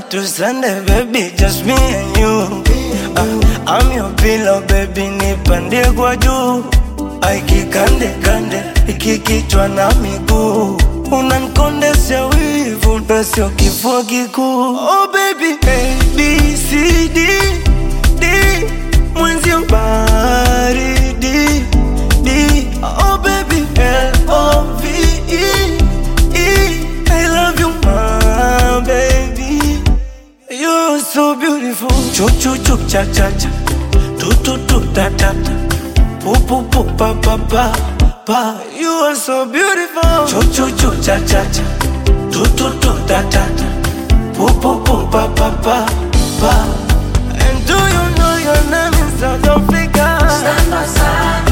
to Sunday, baby, just me and you. I'm your pillow, baby, nipande kwa juu. Aiki kande kande, ikikichwa na miguu. Unanikondesha wivu, na sio kifua kikuu. Oh baby, A, B, C, D, D. Mwenzio baridi, D. Oh baby, L, O, V, E, E. I love you, my baby. You're so beautiful. Chuk chuk chuk cha cha cha. Tu tu tu ta ta ta. Pu pu pu pa pa pa pa. You are so beautiful. Chuk chuk chuk cha cha cha. Tu tu tu ta ta ta. Pu pu pu pa pa pa pa. And do you know your name is South Africa? Stand aside.